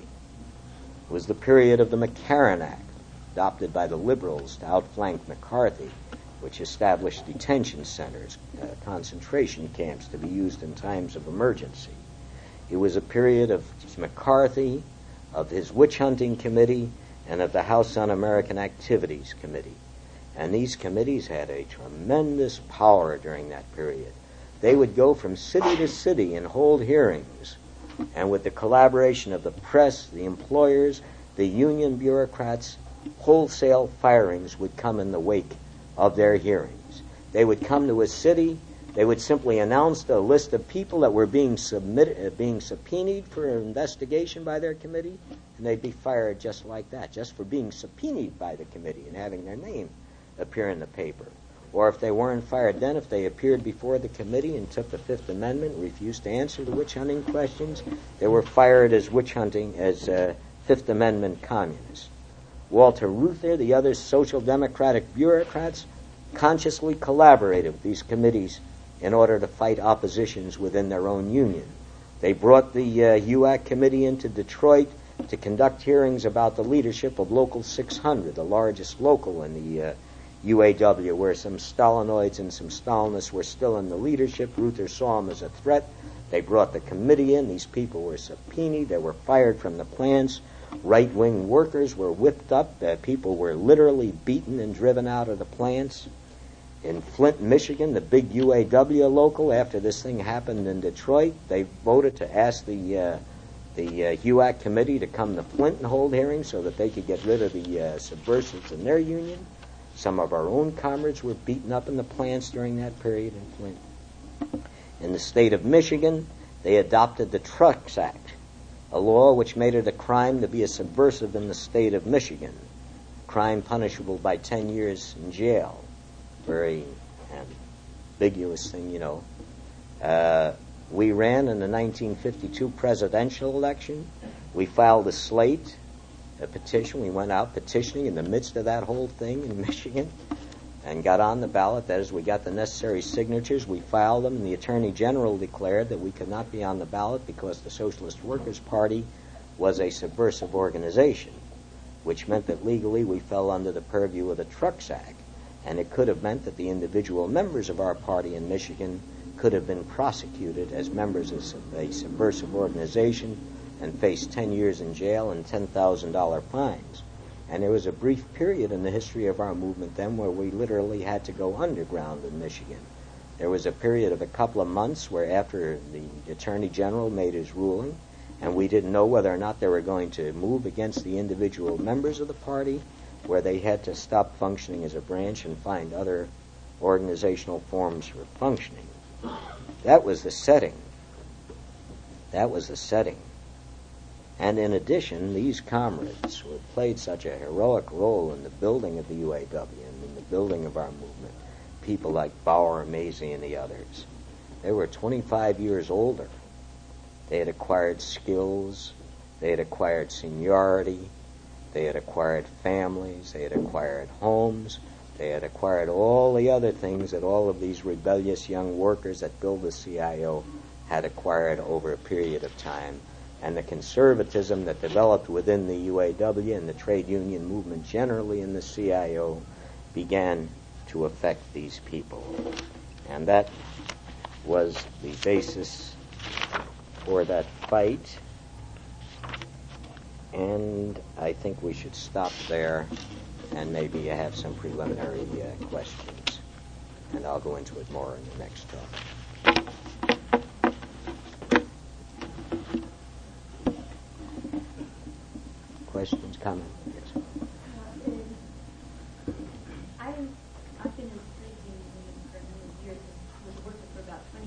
It was the period of the McCarran Act, adopted by the liberals to outflank McCarthy, which established detention centers, concentration camps to be used in times of emergency. It was a period of McCarthy, of his witch hunting committee, and of the House Un-American Activities Committee. And these committees had a tremendous power during that period. They would go from city to city and hold hearings, and with the collaboration of the press, the employers, the union bureaucrats, wholesale firings would come in the wake of their hearings. They would come to a city, they would simply announce the list of people that were being subpoenaed for an investigation by their committee, and they'd be fired just like that, just for being subpoenaed by the committee and having their name appear in the paper. Or if they weren't fired then, if they appeared before the committee and took the Fifth Amendment and refused to answer the witch hunting questions, they were fired as Fifth Amendment communists. Walter Reuther, the other social democratic bureaucrats, consciously collaborated with these committees in order to fight oppositions within their own union. They brought the UAC committee into Detroit to conduct hearings about the leadership of Local 600, the largest local in the UAW, where some Stalinoids and some Stalinists were still in the leadership. Reuther saw them as a threat. They brought the committee in. These people were subpoenaed. They were fired from the plants. Right-wing workers were whipped up. People were literally beaten and driven out of the plants. In Flint, Michigan, the big UAW local, after this thing happened in Detroit, they voted to ask the UAC committee to come to Flint and hold hearings so that they could get rid of the subversives in their union. Some of our own comrades were beaten up in the plants during that period in Flint. In the state of Michigan, they adopted the Trucks Act, a law which made it a crime to be a subversive in the state of Michigan, a crime punishable by 10 years in jail. Very ambiguous thing, you know. We ran in the 1952 presidential election. We filed a slate, a petition. We went out petitioning in the midst of that whole thing in Michigan and got on the ballot. That is, we got the necessary signatures. We filed them, and the Attorney General declared that we could not be on the ballot because the Socialist Workers' Party was a subversive organization, which meant that legally we fell under the purview of the Trucks Act. And it could have meant that the individual members of our party in Michigan could have been prosecuted as members of a subversive organization and faced 10 years in jail and $10,000 fines. And there was a brief period in the history of our movement then where we literally had to go underground in Michigan. There was a period of a couple of months where after the Attorney General made his ruling, and we didn't know whether or not they were going to move against the individual members of the party, where they had to stop functioning as a branch and find other organizational forms for functioning. That was the setting. That was the setting. And in addition, these comrades who had played such a heroic role in the building of the UAW and in the building of our movement, people like Bauer, Mazie, and the others, they were 25 years older. They had acquired skills. They had acquired seniority. They had acquired families, they had acquired homes, they had acquired all the other things that all of these rebellious young workers that built the CIO had acquired over a period of time. And the conservatism that developed within the UAW and the trade union movement generally in the CIO began to affect these people. And that was the basis for that fight. And I think we should stop there, and maybe have some preliminary questions. And I'll go into it more in the next talk. Questions, comments? Yes. I've been in trade unions for a number of years and was working for about 20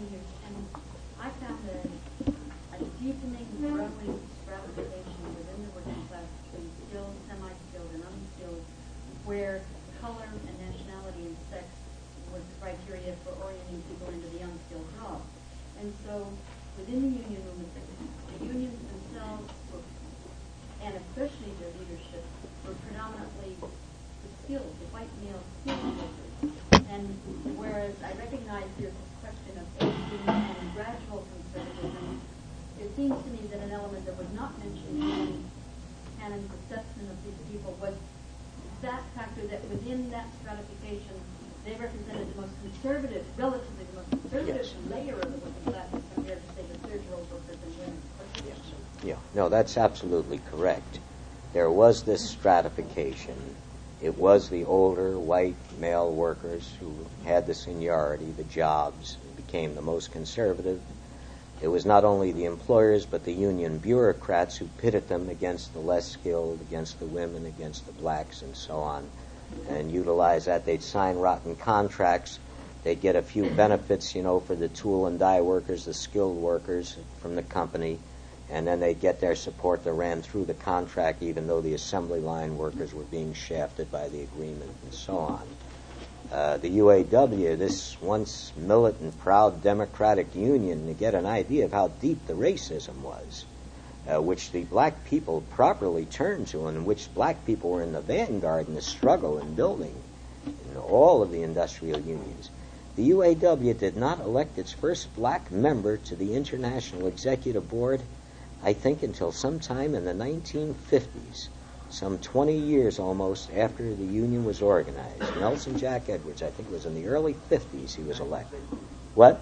color and nationality and sex was the criteria for orienting people into the unskilled job. And so within the union movement, the unions themselves were, and especially their leadership, were predominantly the skilled, the white male skilled workers. And whereas I recognize there's a question of aging and gradual conservatism, it seems to me that an element that was not mentioned in Hannon's assessment of these people was that factor that within that stratification, they represented the most conservative, relatively the most conservative layer of the working class as compared to, say, the third-world workers and women. Yes. Yeah. No, that's absolutely correct. There was this stratification. It was the older white male workers who had the seniority, the jobs, became the most conservative. It was not only the employers but the union bureaucrats who pitted them against the less skilled, against the women, against the blacks, and so on, and utilize that. They'd sign rotten contracts. They'd get a few benefits, for the tool and die workers, the skilled workers from the company, and then they'd get their support that ran through the contract even though the assembly line workers were being shafted by the agreement and so on. The UAW, this once militant, proud democratic union, to get an idea of how deep the racism was, which the black people properly turned to, and in which black people were in the vanguard in the struggle in building in all of the industrial unions. The UAW did not elect its first black member to the International Executive Board, I think, until sometime in the 1950s, some 20 years almost after the union was organized. Nelson Jack Edwards, I think it was in the early 50s he was elected. What?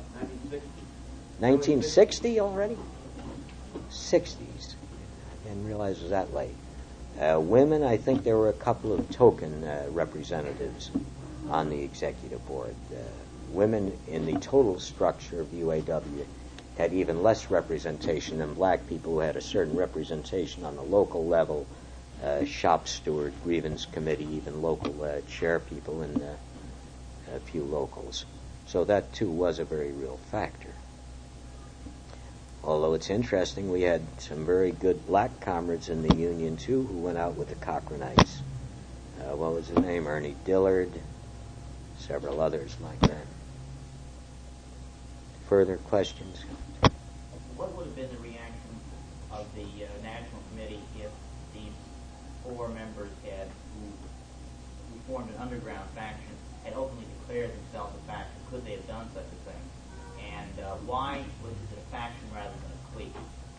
1960 already? 60s. I didn't realize it was that late. Women, I think there were a couple of token representatives on the executive board. Women in the total structure of UAW had even less representation than black people, who had a certain representation on the local level, shop steward, grievance committee, even local chair people, and a few locals. So that, too, was a very real factor. Although it's interesting, we had some very good black comrades in the union, too, who went out with the Cochranites. What was his name? Ernie Dillard, several others like that. Further questions? What would have been the reaction of the National Committee if these four members who formed an underground faction had openly declared themselves a faction? Could they have done such a thing? And why was it a faction rather than a clique?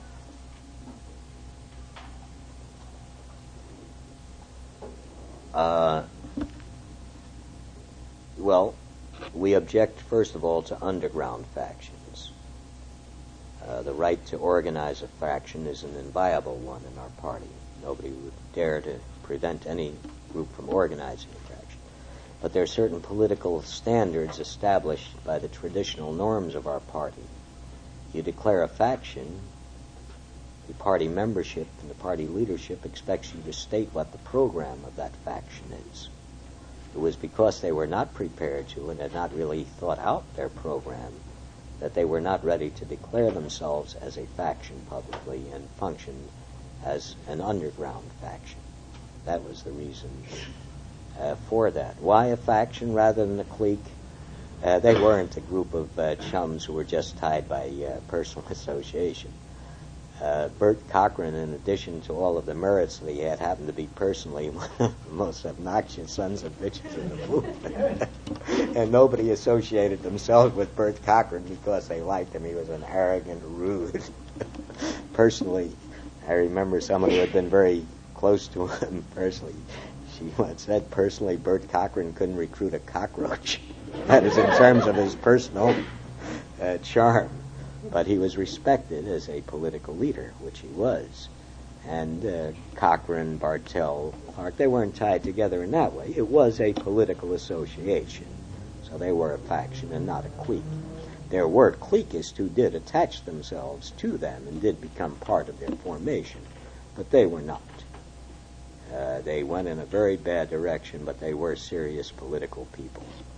Well, we object, first of all, to underground factions. The right to organize a faction is an inviolable one in our party. Nobody would dare to prevent any group from organizing a faction. But there are certain political standards established by the traditional norms of our party. You declare a faction, the party membership and the party leadership expects you to state what the program of that faction is. It was because they were not prepared to and had not really thought out their program that they were not ready to declare themselves as a faction publicly and functioned as an underground faction. That was the reason for that. Why a faction rather than a clique? They weren't a group of chums who were just tied by personal association. Bert Cochran, in addition to all of the merits that he had, happened to be personally one of the most obnoxious sons of bitches in the movement. And nobody associated themselves with Bert Cochran because they liked him. He was an arrogant, rude. Personally, I remember someone who had been very close to him personally. She once said, personally, Bert Cochran couldn't recruit a cockroach. That is in terms of his personal charm. But he was respected as a political leader, which he was. And Cochran, Bartell, Clark, they weren't tied together in that way. It was a political association. So they were a faction and not a clique. There were cliquists who did attach themselves to them and did become part of their formation, but they were not. They went in a very bad direction, but they were serious political people.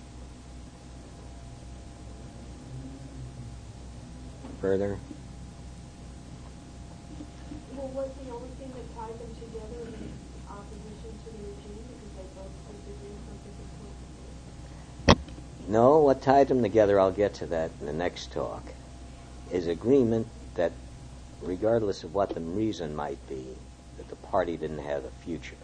Further? Well, was the only thing that tied them together in opposition to the regime because they both disagreed from No, what tied them together, I'll get to that in the next talk, is agreement that regardless of what the reason might be, that the party didn't have a future.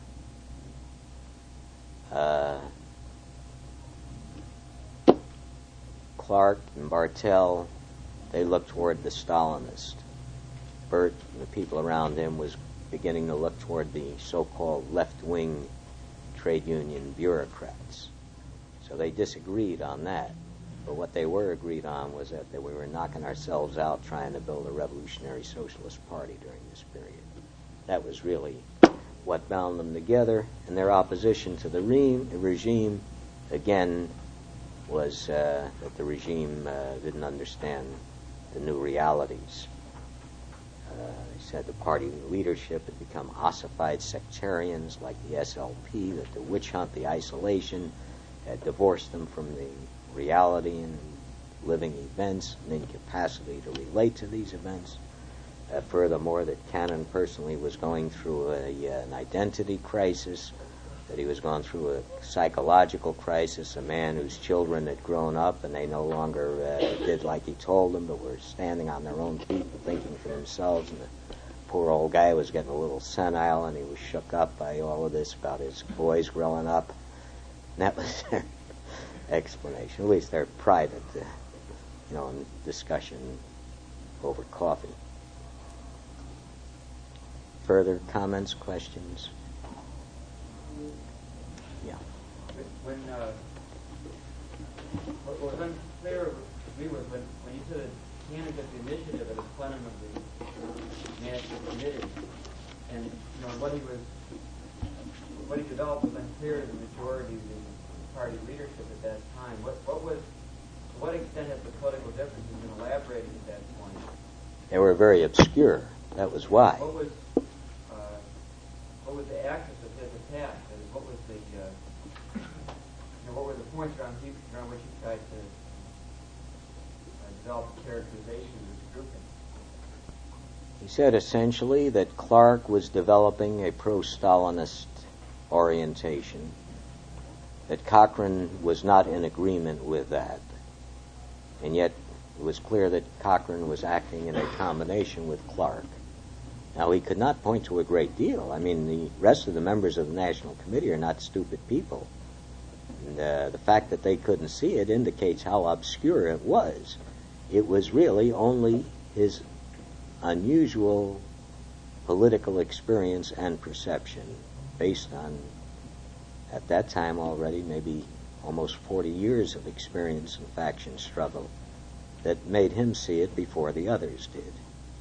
Clark and Bartel, they looked toward the Stalinist. Bert and the people around him was beginning to look toward the so-called left-wing trade union bureaucrats. So they disagreed on that. But what they were agreed on was that we were knocking ourselves out trying to build a revolutionary socialist party during this period. That was really what bound them together, and their opposition to the regime, again, was that the regime didn't understand the new realities. They said the party leadership had become ossified sectarians like the SLP, that the witch hunt, the isolation, had divorced them from the reality and living events, and incapacity to relate to these events. Furthermore, that Cannon personally was going through an identity crisis, that he was going through a psychological crisis, a man whose children had grown up and they no longer did like he told them, but were standing on their own feet and thinking for themselves, and the poor old guy was getting a little senile, and he was shook up by all of this about his boys growing up. And that was their explanation, at least their private, discussion over coffee. Further comments, questions? Yeah. What was unclear to me was when you said that Cannon took the initiative at the plenum of the National Committee, and what he developed was unclear to the majority of the party leadership at that time. To what extent have the political differences been elaborated at that point? They were very obscure. That was why. What was the axis of his attack? What was the what were the points around which he tried to develop a characterization of this grouping? He said essentially that Clark was developing a pro-Stalinist orientation, that Cochrane was not in agreement with that, and yet it was clear that Cochrane was acting in a combination with Clark. Now, he could not point to a great deal. I mean, the rest of the members of the National Committee are not stupid people. And the fact that they couldn't see it indicates how obscure it was. It was really only his unusual political experience and perception based on, at that time already, maybe almost 40 years of experience in faction struggle that made him see it before the others did.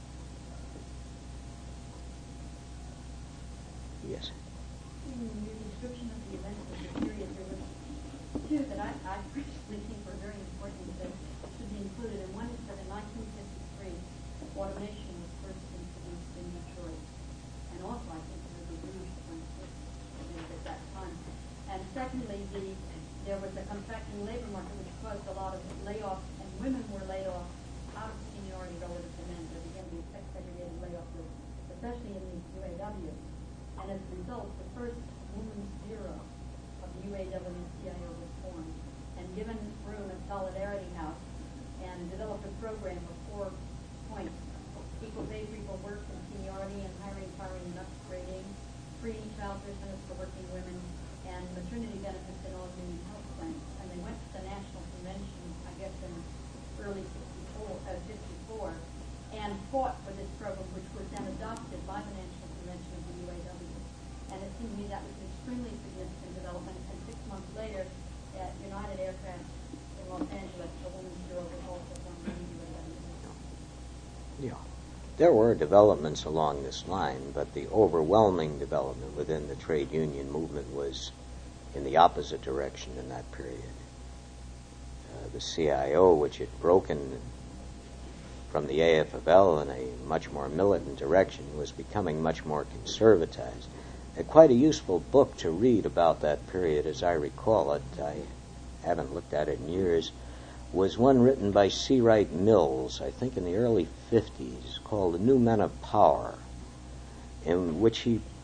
Yes. In your description of the events of the period, there were two that I personally think were very important that should be included. And one is that in 1953, automation was first introduced in Detroit. And also, I think there was a British at that time. And secondly, there was a contracting labor market which caused a lot of layoffs, and women were laid off out of seniority relative to men. There began to be segregated layoffs, especially in the UAW. And as a result, the first women's bureau of the UAW-CIO was formed and given room at Solidarity House and developed a program of 4 points: equal pay for equal work and seniority, and hiring, firing, and upgrading, free childcare benefits for working women, and maternity benefits in all union health plans. And they went to the National Convention, I guess, in early 54, and fought for this program, which was then adopted by the National Convention of the UAW. And it seemed to me that was an extremely significant development. And 6 months later, at United Aircraft in Los Angeles, the Women's Bureau was also formed by the UAW. Yeah. There were developments along this line, but the overwhelming development within the trade union movement was in the opposite direction in that period. The CIO, which had broken from the AFL in a much more militant direction, was becoming much more conservatized. Quite a useful book to read about that period, as I recall it, I haven't looked at it in years, was one written by C. Wright Mills, I think in the early 50s, called The New Men of Power, in which he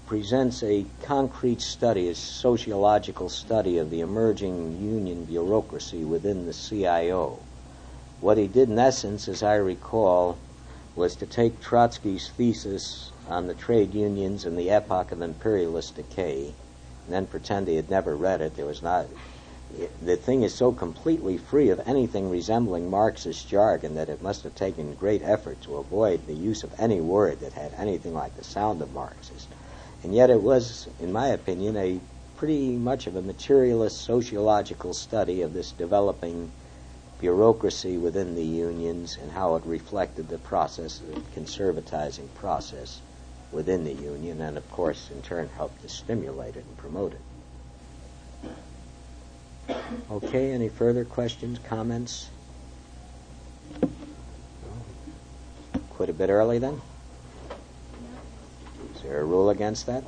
presents a concrete study, a sociological study of the emerging union bureaucracy within the CIO. What he did in essence, as I recall, was to take Trotsky's thesis on the trade unions and the epoch of imperialist decay and then pretend he had never read it. The thing is so completely free of anything resembling Marxist jargon that it must have taken great effort to avoid the use of any word that had anything like the sound of Marxist. And yet it was, in my opinion, a pretty much of a materialist sociological study of this developing bureaucracy within the unions and how it reflected the process, the conservatizing process within the union, and of course in turn helped to stimulate it and promote it. Okay, any further questions, comments? Quit a bit early then? Is there a rule against that?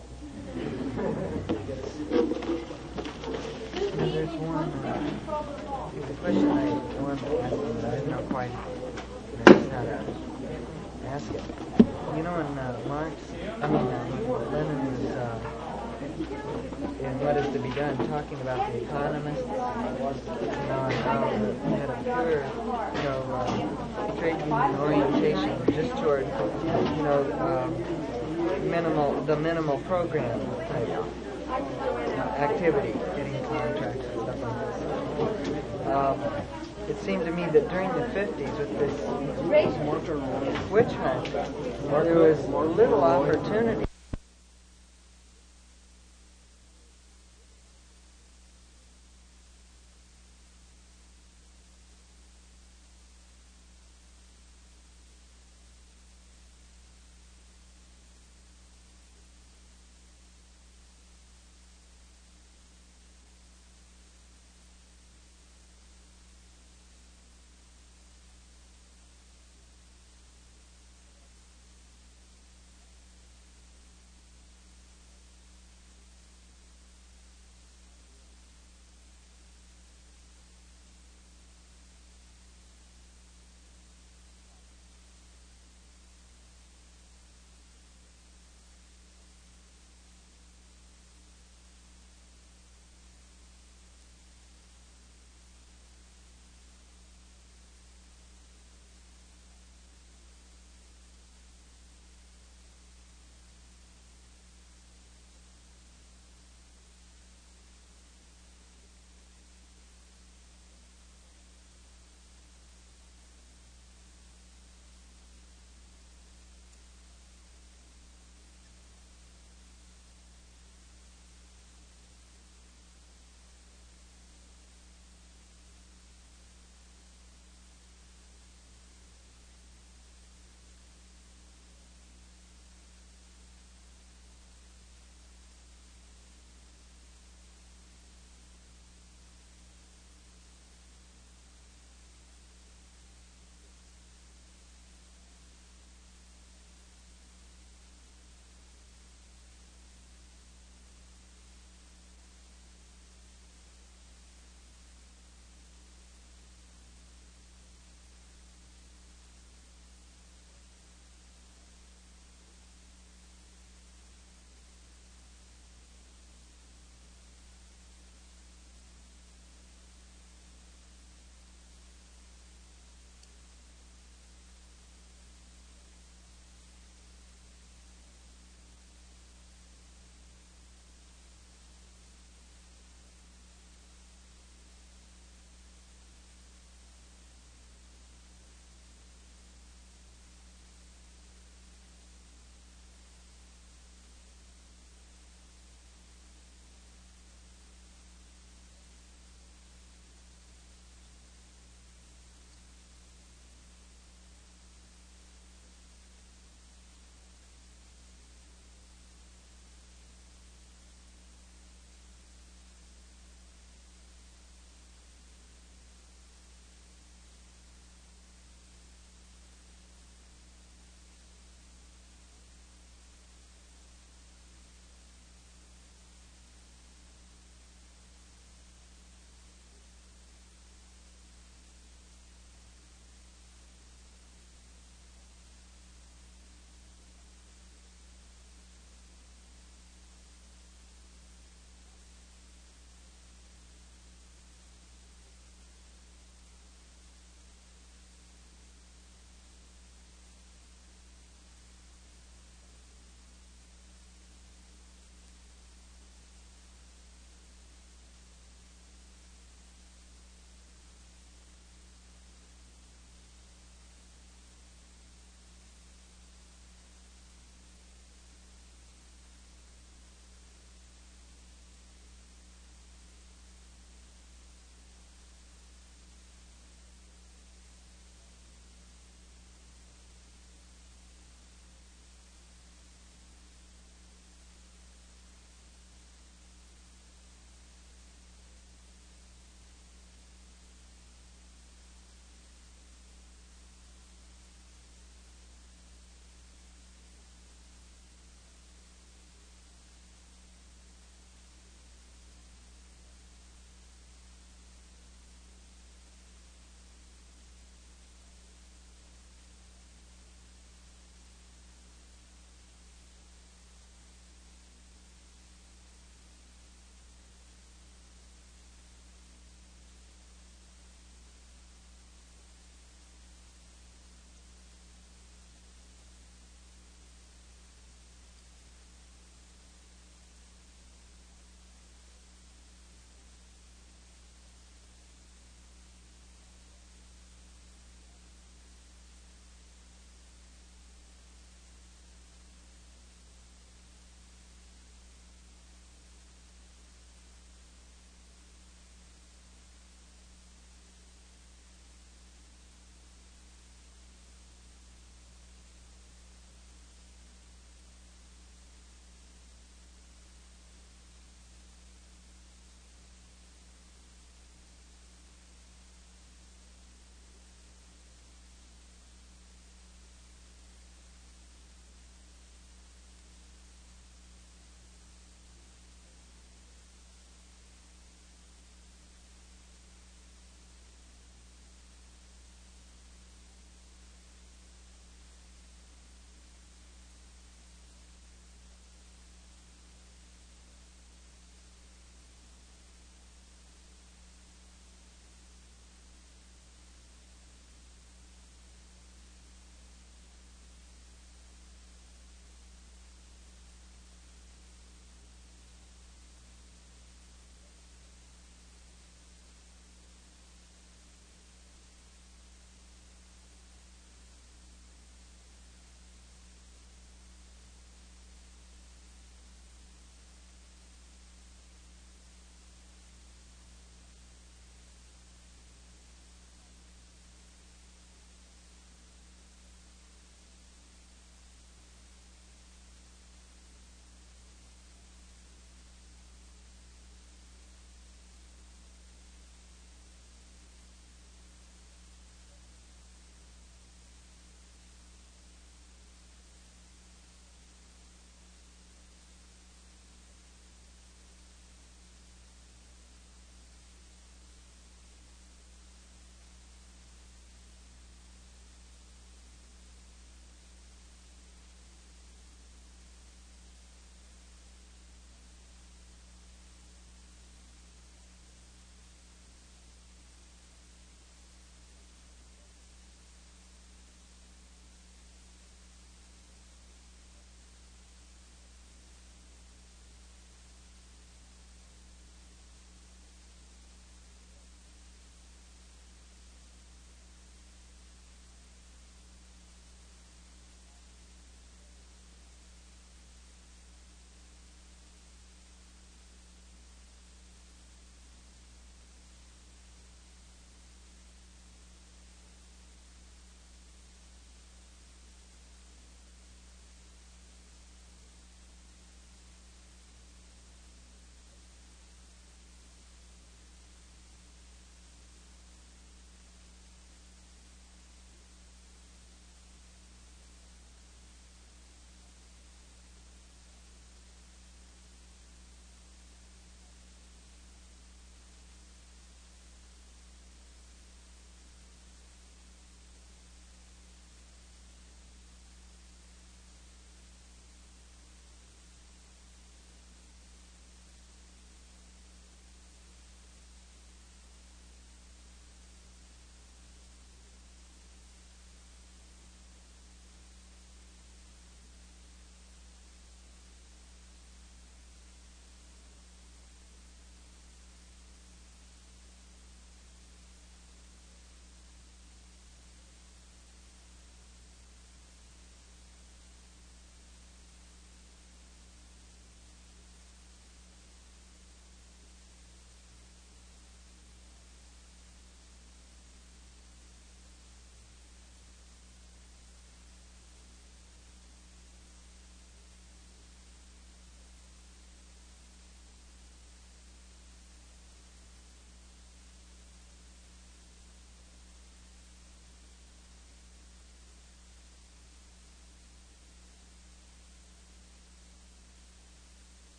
There's one the question I wanted to ask, but I didn't know quite how to ask it. You know, when Lenin was in What Is to Be Done, talking about the economists, and how they had a pure, trade union orientation just toward, minimal program type activity, getting contracts and stuff like this. It seemed to me that during the 50s, with this witch hunt, there was little opportunity